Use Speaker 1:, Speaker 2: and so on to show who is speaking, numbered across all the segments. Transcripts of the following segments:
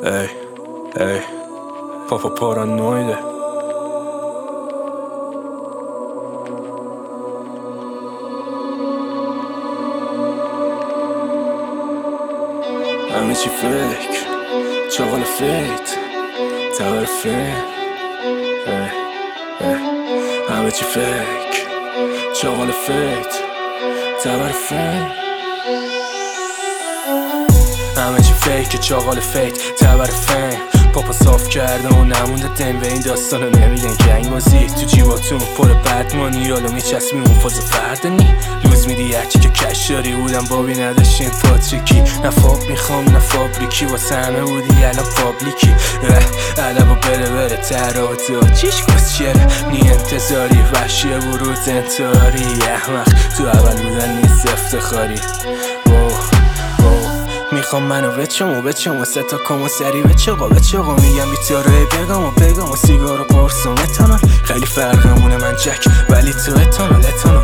Speaker 1: Ey, ey, Papa paranoide. همه چی فکر، چاقال فیت، تبر فیم. همه چی فکر، چاقال فیت، تبر فیم. همه چی فیک، چاقال فیت، تبر فیم. پاپا صاف کرده و نمونده دم به این داستانو نمیگن گنگ بازی تو جیباتون پر بدمانی یالو میچسبی اون فاز فردنی لوز میدی هرچی که کش داری بودم بابی نداشتیم پاتریکی نه فاب میخوام نه فابریکی واسه همه بودی الان پابلیکی علبا بره ترات چیش کسچره نی انتظاری وحشی ورود انتاری احمق تو اول بودن نیست افتخاری میخوام منو بچم و ستا کم و سری بچقا میگم بیتاره بگم و سیگار و قرص و متانال خیلی فرقمونه من جک ولی تو اتانال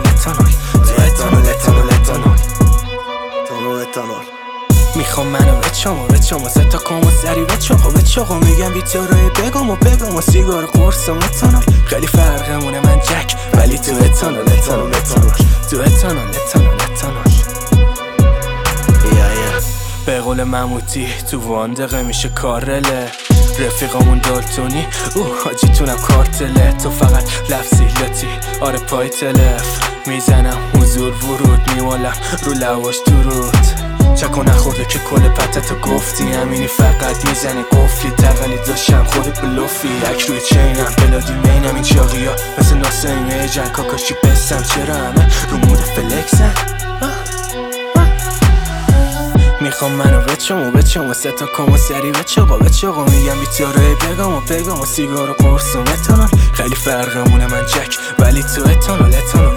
Speaker 1: میخوام منو بچم و ستا کم و سری بچقا میگم بیتاره بگم و سیگار و قرص و متانال خیلی فرقمونه من جک ولی تو اتانال به قول مموتی تو واندقه میشه کارله رفیقامون دالتونی حاجی تونم کارتله تو فقط لفظی لطی آره پای تلف میزنم حضور ورود میمالم رو لواش درود چکو نخورده که کل پتتو گفتی همینی فقط میزنی قفلی تقلی داشتم خود بلوفی یک روی چینم بلادی مینم این چاقی ها مثل ناسه میجن کاکاشی بستم چرا همه رو مود فلکسن میخوام منو بچم و ستا کم و سری بچقا میگم بیتاره بگم و سیگار و قرص و متانال خیلی فرقمونه من جک ولی تو اتانال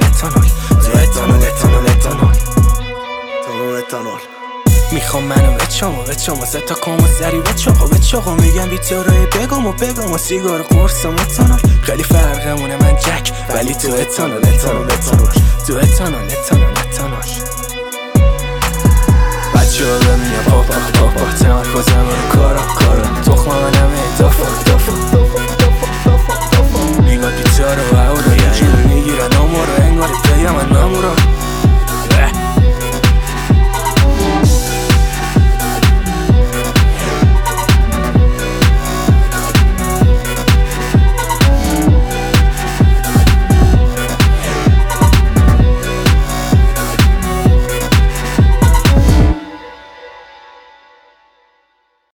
Speaker 1: میخوام منو بچم و ستا کم و سری بچقا میگم بیتاره بگم و سیگار و قرص و متانال خیلی فرقمونه من جک ولی تو اتانال